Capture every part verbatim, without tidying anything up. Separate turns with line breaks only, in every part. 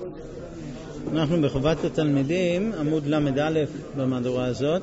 אנחנו בחובת התלמידים, עמוד למד א' במהדורה הזאת,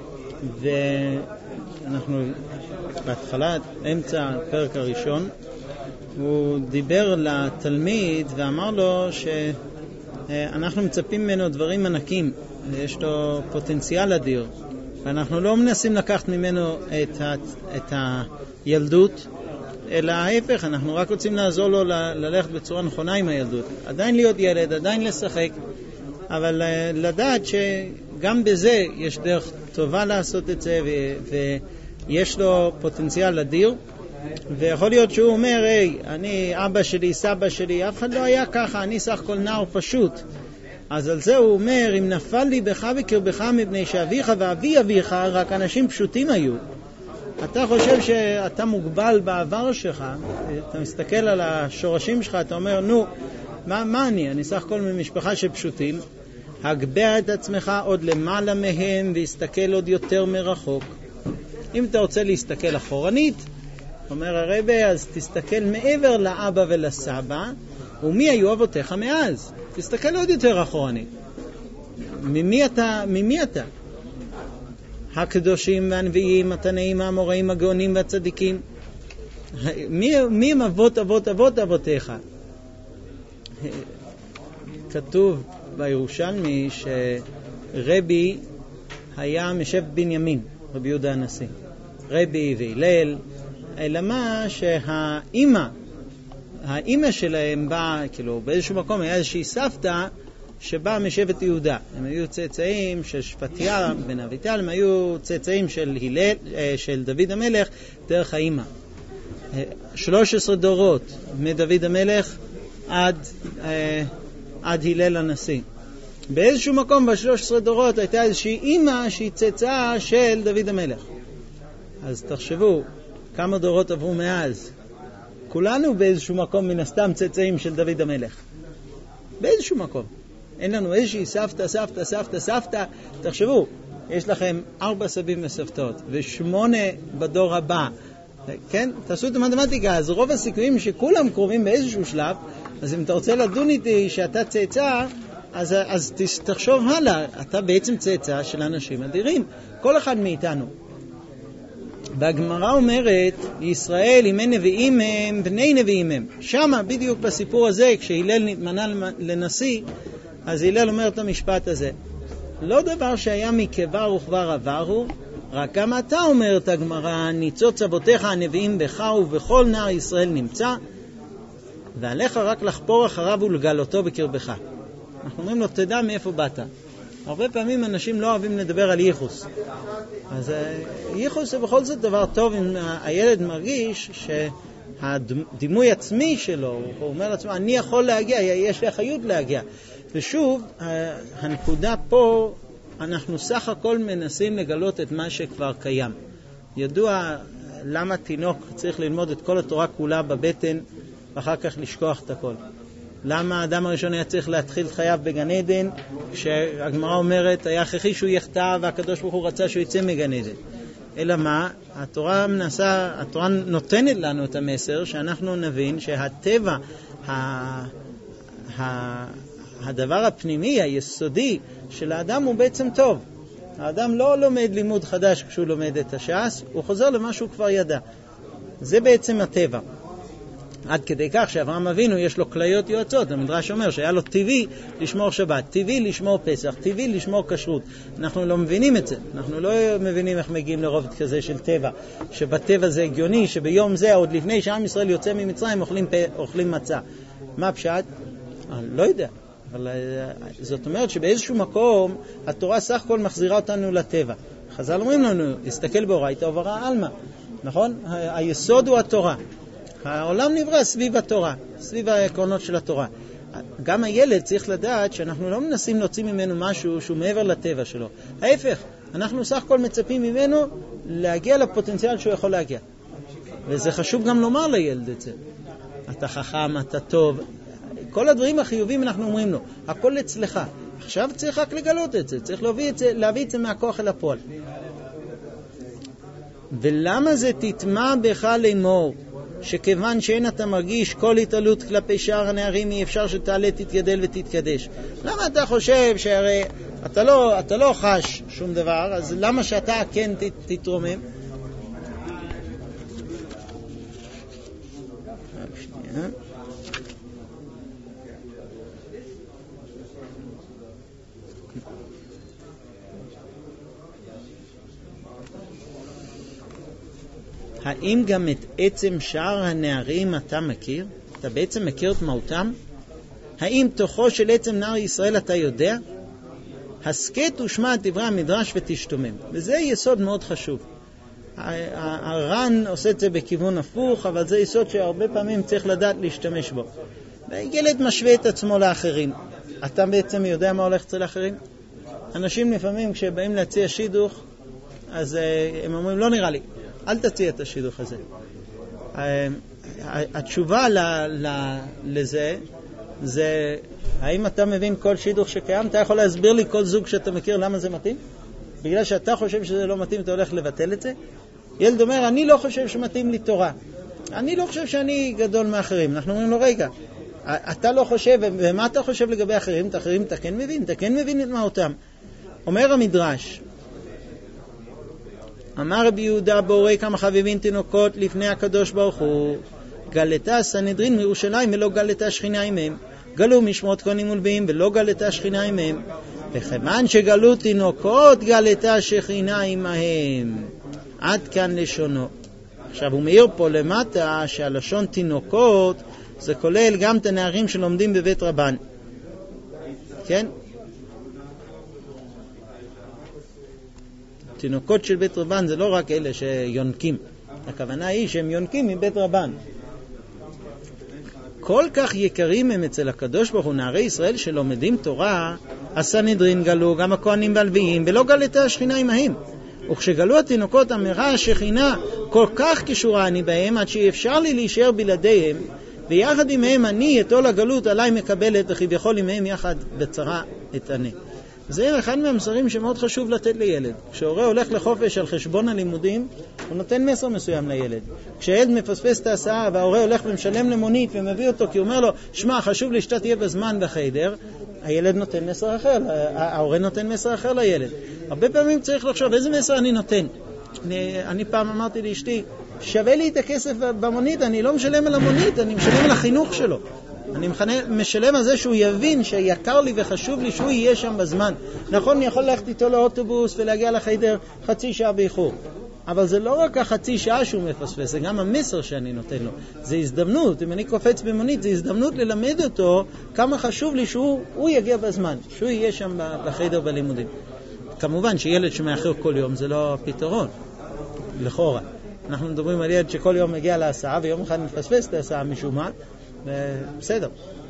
ואנחנו בהתחלה, אמצע הפרק הראשון, הוא דיבר לתלמיד ואמר לו שאנחנו מצפים ממנו דברים ענקים, יש לו פוטנציאל אדיר, ואנחנו לא מנסים לקחת ממנו את, ה, את הילדות, אלא ההפך, אנחנו רק רוצים לעזור לו ל- ללכת בצורה נכונה עם הילדות. עדיין להיות ילד, עדיין לשחק, אבל לדעת שגם בזה יש דרך טובה לעשות את זה, ו- ויש לו פוטנציאל אדיר, ויכול להיות שהוא אומר, היי, אני, אבא שלי, סבא שלי, אף אחד לא היה ככה, אני סך כל נער פשוט. אז על זה הוא אומר, אם נפל לי בך וקרבך מפני שאביך ואבי אביך, רק אנשים פשוטים היו. אתה חושב שאתה מוגבל בעבר שלך, אתה מסתכל על השורשים שלך, אתה אומר, נו, מה, מה אני? אני סך הכל ממשפחה של פשוטים. הגבע את עצמך עוד למעלה מהם והסתכל עוד יותר מרחוק. אם אתה רוצה להסתכל אחורנית, אומר הרבי, אז תסתכל מעבר לאבא ולסבא, ומי היו אבותיך מאז? תסתכל עוד יותר אחורנית. ממי אתה? ממי אתה? הקדושים והנביאים, התנאים, האמוראים, הגאונים והצדיקים. מי, מי הם אבות אבות אבות אבותיך? כתוב בירושלמי שרבי היה משבט בנימין, רבי יהודה הנשיא. רבי והלל, אלא מה שהאימא, האימא שלהם באה, כאילו באיזשהו מקום היה איזושהי סבתא שבאה משבט יהודה. הם היו צאצאים של שפטיה בן אביטל, הם היו צאצאים של הלל, של דוד המלך דרך האימא. שלוש עשרה דורות מדוד המלך עד, עד הלל הנשיא. באיזשהו מקום בשלוש עשרה דורות הייתה איזושהי אימא שהיא צאצאה של דוד המלך. אז תחשבו כמה דורות עברו מאז. כולנו באיזשהו מקום מן הסתם צאצאים של דוד המלך. באיזשהו מקום. אין לנו איזושהי סבתא, סבתא, סבתא, סבתא. תחשבו, יש לכם ארבע סבים וסבתות, ושמונה בדור הבא. כן? תעשו את המתמטיקה, אז רוב הסיכויים שכולם קרובים באיזשהו שלב, אז אם אתה רוצה לדון איתי שאתה צאצא, אז, אז תחשוב הלאה, אתה בעצם צאצא של אנשים אדירים. כל אחד מאיתנו. והגמרא אומרת, ישראל ימי נביאים הם, בני נביאים הם. שמה, בדיוק בסיפור הזה, כשהילל נתמנה לנשיא, אז הילל אומר את המשפט הזה. לא דבר שהיה מקבר וכבר עברו, רק גם אתה אומרת הגמרא, ניצוץ אבותיך הנביאים בך ובכל נער ישראל נמצא, ועליך רק לחפור אחריו ולגלותו בקרבך. אנחנו אומרים לו, תדע מאיפה באת. הרבה פעמים אנשים לא אוהבים לדבר על ייחוס. אז ייחוס זה בכל זאת דבר טוב אם הילד מרגיש שהדימוי עצמי שלו, הוא אומר לעצמו, אני יכול להגיע, יש לי אחריות להגיע. ושוב, הנקודה פה, אנחנו סך הכל מנסים לגלות את מה שכבר קיים. ידוע למה תינוק צריך ללמוד את כל התורה כולה בבטן, ואחר כך לשכוח את הכל. למה האדם הראשון היה צריך להתחיל את חייו בגן עדן, כשהגמרא אומרת, היה הכרחי שהוא יחטא, והקדוש ברוך הוא רצה שהוא יצא מגן עדן. אלא מה? התורה מנסה, התורה נותנת לנו את המסר, שאנחנו נבין שהטבע, ה, ה, הדבר הפנימי, היסודי של האדם הוא בעצם טוב. האדם לא לומד לימוד חדש כשהוא לומד את הש"ס, הוא חוזר למה שהוא כבר ידע. זה בעצם הטבע. עד כדי כך שאברהם אבינו יש לו כליות יועצות. המדרש אומר שהיה לו טבעי לשמור שבת, טבעי לשמור פסח, טבעי לשמור כשרות. אנחנו לא מבינים את זה. אנחנו לא מבינים איך מגיעים לרובד כזה של טבע. שבטבע זה הגיוני, שביום זה, עוד לפני שעם ישראל יוצא ממצרים, אוכלים, אוכלים מצה. מה פשט? אני לא יודע. אבל זאת אומרת שבאיזשהו מקום התורה סך הכל מחזירה אותנו לטבע. חז"ל אומרים לנו, תסתכל באורייתא וברא עלמא. נכון? היסוד הוא התורה. העולם נברא סביב התורה, סביב העקרונות של התורה. גם הילד צריך לדעת שאנחנו לא מנסים להוציא ממנו משהו שהוא מעבר לטבע שלו. ההפך, אנחנו סך הכל מצפים ממנו להגיע לפוטנציאל שהוא יכול להגיע. וזה חשוב גם לומר לילד את זה. אתה חכם, אתה טוב. כל הדברים החיובים אנחנו אומרים לו, הכל אצלך. עכשיו צריך רק לגלות את זה, צריך להביא את זה, להביא את זה מהכוח אל הפועל. ולמה זה תטמע בך לאמור? שכיוון שאין אתה מרגיש כל התעלות כלפי שאר הנערים, אי אפשר שתעלה, תתגדל ותתקדש. למה אתה חושב שהרי אתה לא, אתה לא חש שום דבר, אז למה שאתה כן תתרומם? שנייה. האם גם את עצם שאר הנערים אתה מכיר? אתה בעצם מכיר את מהותם? האם תוכו של עצם נער ישראל אתה יודע? הסקט ושמע את דברי המדרש ותשתומם. וזה יסוד מאוד חשוב. הר"ן עושה את זה בכיוון הפוך, אבל זה יסוד שהרבה פעמים צריך לדעת להשתמש בו. ילד משווה את עצמו לאחרים. אתה בעצם יודע מה הולך אצל האחרים? אנשים לפעמים כשבאים להציע שידוך, אז הם אומרים, לא נראה לי. אל תציע את השידוך הזה. התשובה לזה, זה, האם אתה מבין כל שידוך שקיים? אתה יכול להסביר לי כל זוג שאתה מכיר למה זה מתאים? בגלל שאתה חושב שזה לא מתאים, אתה הולך לבטל את זה? ילד אומר, אני לא חושב שמתאים לי תורה. אני לא חושב שאני גדול מאחרים. אנחנו אומרים לו, רגע, אתה לא חושב, ומה אתה חושב לגבי אחרים? את האחרים אתה כן מבין, אתה כן מבין את מה אותם. אומר המדרש, אמר רבי יהודה בורא כמה חביבין תינוקות לפני הקדוש ברוך הוא, גלתה סנהדרין מירושלים ולא גלתה שכינה עמהם, גלו משמות כהנים ולוויים ולא גלתה שכינה עמהם, וכיוון שגלו תינוקות גלתה שכינה עמהם. עד כאן לשונו. עכשיו הוא מעיר פה למטה שהלשון תינוקות זה כולל גם את הנערים שלומדים בבית רבן, כן? תינוקות של בית רבן זה לא רק אלה שיונקים, הכוונה היא שהם יונקים מבית רבן. כל כך יקרים הם אצל הקדוש ברוך הוא נערי ישראל שלומדים תורה, הסנהדרין גלו, גם הכהנים והלוויים, ולא גלתה השכינה עמהם. וכשגלו התינוקות אמרה השכינה כל כך קשורה אני בהם, עד שאי אפשר לי להישאר בלעדיהם, ויחד עמהם אני את עול הגלות עליי מקבלת, וכביכול עמהם יחד בצרה אתענה. זה אחד מהמסרים שמאוד חשוב לתת לילד. כשהורה הולך לחופש על חשבון הלימודים, הוא נותן מסר מסוים לילד. כשילד מפספס את ההסעה וההורה הולך ומשלם למונית ומביא אותו כי הוא אומר לו, שמע, חשוב לי שאתה תהיה בזמן בחדר, הילד נותן מסר אחר, ההורה נותן מסר אחר לילד. הרבה פעמים צריך לחשוב, איזה מסר אני נותן? אני, אני פעם אמרתי לאשתי, שווה לי את הכסף במונית, אני לא משלם על המונית, אני משלם על החינוך שלו. אני משלם על זה שהוא יבין שיקר לי וחשוב לי שהוא יהיה שם בזמן. נכון, אני יכול ללכת איתו לאוטובוס ולהגיע לחדר חצי שעה באיחור. אבל זה לא רק החצי שעה שהוא מפספס, זה גם המסר שאני נותן לו. זה הזדמנות, אם אני קופץ במונית, זה הזדמנות ללמד אותו כמה חשוב לי שהוא הוא יגיע בזמן, שהוא יהיה שם בחדר בלימודים. כמובן שילד שמאחר כל יום זה לא פתרון, לכאורה. אנחנו מדברים על ילד שכל יום מגיע להסעה ויום אחד מפספס את ההסעה משום מה, בסדר.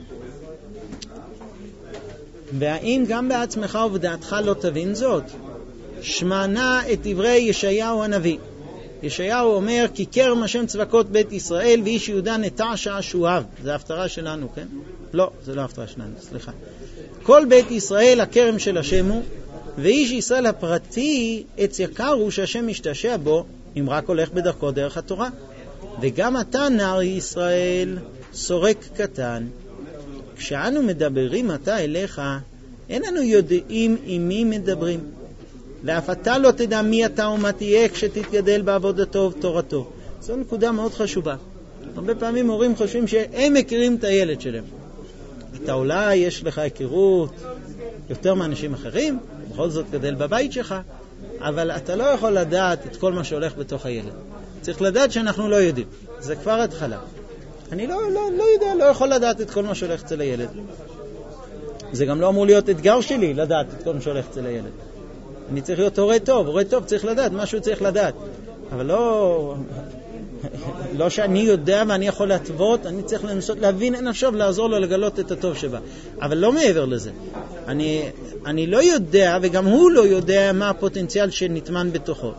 והאם גם בעצמך ובדעתך לא תבין זאת? שמענה את דברי ישעיהו הנביא. ישעיהו אומר, כי כרם השם צבקות בית ישראל ואיש יהודה נטע שעשועיו. זה ההפטרה שלנו, כן? לא, זה לא ההפטרה שלנו, סליחה. כל בית ישראל הכרם של השם הוא, ואיש ישראל הפרטי עץ יקר הוא שהשם משתשע בו, אם רק הולך בדרכו דרך התורה. וגם אתה נער ישראל סורק קטן. כשאנו מדברים אתה אליך, אין אנו יודעים עם מי מדברים. ואף אתה לא תדע מי אתה ומה תהיה כשתתגדל בעבודתו ובתורתו. זו נקודה מאוד חשובה. הרבה פעמים הורים חושבים שהם מכירים את הילד שלהם. אתה אולי יש לך הכירות יותר מאנשים אחרים, בכל זאת גדל בבית שלך, אבל אתה לא יכול לדעת את כל מה שהולך בתוך הילד. צריך לדעת שאנחנו לא יודעים. זה כבר התחלה. אני לא, לא, לא יודע, לא יכול לדעת את כל מה שהולך אצל הילד. זה גם לא אמור להיות אתגר שלי לדעת את כל מה שהולך אצל הילד. אני צריך להיות הורה טוב, הורה טוב צריך לדעת, משהו צריך לדעת. אבל לא, לא שאני יודע ואני יכול להתוות, אני צריך לנסות להבין, אין עכשיו לעזור לו לגלות את הטוב שבה. אבל לא מעבר לזה. אני, אני לא יודע, וגם הוא לא יודע מה הפוטנציאל שנטמן בתוכו.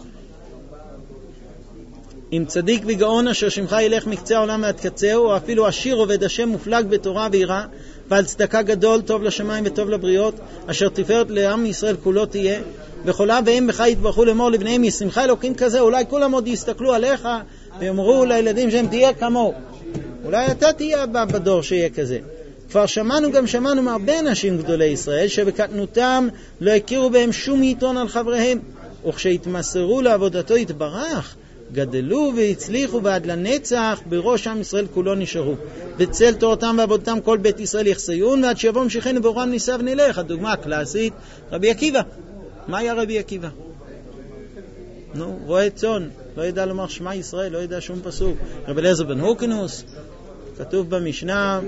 אם צדיק וגאון אשר שמך ילך מקצה העולם ועד קצהו, או אפילו עשיר עובד השם מופלג בתורה ויראה, ועל צדקה גדול, טוב לשמיים וטוב לבריות, אשר תפארת לעם ישראל כולו תהיה, וכל אב ואם בך יתברכו לאמור לבניהם, ישמחה אלוקים כזה, אולי כולם עוד יסתכלו עליך, ויאמרו לילדים שהם תהיה כמוהו. אולי אתה תהיה הבא בדור שיהיה כזה. כבר שמענו גם שמענו מהרבה אנשים גדולי ישראל שבקטנותם לא הכירו בהם שום יתרון על חבריהם, וכשהתמסרו לעבודתו יתברך גדלו והצליחו ועד לנצח בראש עם ישראל כולו נשארו. בצל תורתם ועבודתם כל בית ישראל יחסיון ועד שיבוא משיחנו באורם נישא ונלך. הדוגמה הקלאסית רבי עקיבא. מה היה רבי עקיבא? נו, רועה צאן, לא ידע לומר שמע ישראל, לא ידע שום פסוק. רבי אליעזר בן הורקנוס, כתוב במשנה,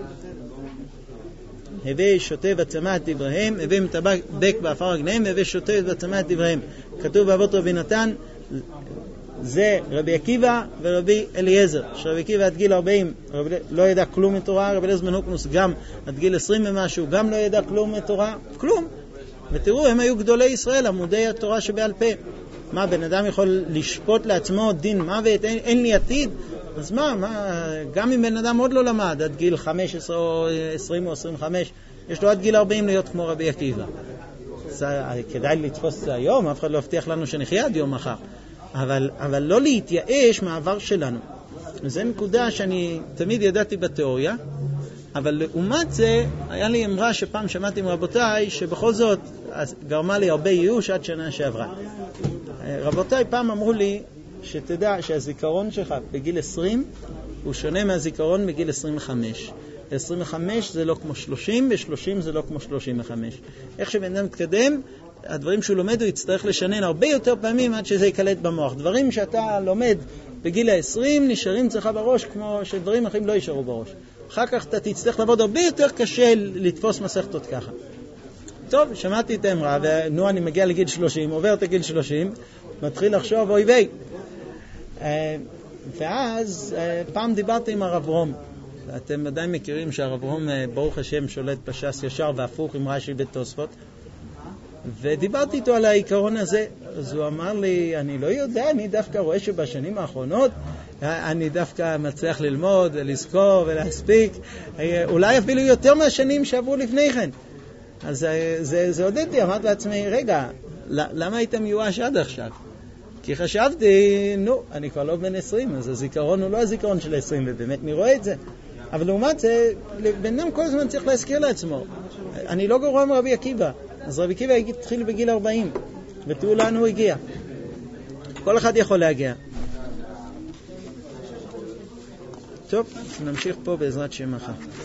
הווה שוטה וצמא את דבריהם, הווה מטבק באפר רגליהם, הווה שוטה וצמא את דבריהם. כתוב באבות רבי נתן, זה רבי עקיבא ורבי אליעזר. שרבי עקיבא עד גיל ארבעים רבי, לא ידע כלום מתורה, רבי אליעזר בן הורקנוס גם עד גיל עשרים ומשהו, גם לא ידע כלום מתורה, כלום. ותראו, הם היו גדולי ישראל, עמודי התורה שבעל פה. מה, בן אדם יכול לשפוט לעצמו דין מוות, אין, אין לי עתיד? אז מה, מה, גם אם בן אדם עוד לא למד עד גיל חמש עשרה או עשרים או עשרים וחמש, יש לו עד גיל ארבעים להיות כמו רבי עקיבא. כדאי לתפוס את זה היום, אף אחד לא הבטיח לנו שנחיה עד יום מחר. אבל, אבל לא להתייאש מהעבר שלנו. וזו נקודה שאני תמיד ידעתי בתיאוריה, אבל לעומת זה, היה לי אמרה שפעם שמעתי מרבותיי, שבכל זאת גרמה לי הרבה ייאוש עד שנה שעברה. רבותיי פעם אמרו לי, שתדע שהזיכרון שלך בגיל עשרים, הוא שונה מהזיכרון בגיל עשרים וחמש. עשרים וחמש זה לא כמו שלושים, ו-שלושים זה לא כמו שלושים וחמש. איך שבן אדם מתקדם, הדברים שהוא לומד הוא יצטרך לשנן הרבה יותר פעמים עד שזה יקלט במוח. דברים שאתה לומד בגיל ה-עשרים נשארים אצלך בראש כמו שדברים אחרים לא יישארו בראש. אחר כך אתה תצטרך לעבוד הרבה יותר קשה לתפוס מסכתות ככה. טוב, שמעתי את האמרה, ונו אני מגיע לגיל שלושים, עובר את הגיל שלושים, מתחיל לחשוב אוי ויי. ואז פעם דיברתי עם הרב רום. אתם עדיין מכירים שהרב רום ברוך השם שולט בש"ס ישר והפוך עם רש"י ותוספות. ודיברתי איתו על העיקרון הזה. אז הוא אמר לי, אני לא יודע, אני דווקא רואה שבשנים האחרונות אני דווקא מצליח ללמוד ולזכור ולהספיק, אולי אפילו יותר מהשנים שעברו לפני כן. אז זה, זה, זה עודדתי, אמרתי לעצמי, רגע, למה היית מיואש עד עכשיו? כי חשבתי, נו, אני כבר לא בן עשרים, אז הזיכרון הוא לא הזיכרון של עשרים, ובאמת אני רואה את זה. אבל לעומת זה, בן אדם כל הזמן צריך להזכיר לעצמו. אני לא גרוע מרבי עקיבא, אז רבי עקיבא התחיל בגיל ארבעים, ותראו לאן הוא הגיע. כל אחד יכול להגיע. טוב, נמשיך פה בעזרת שם מחר.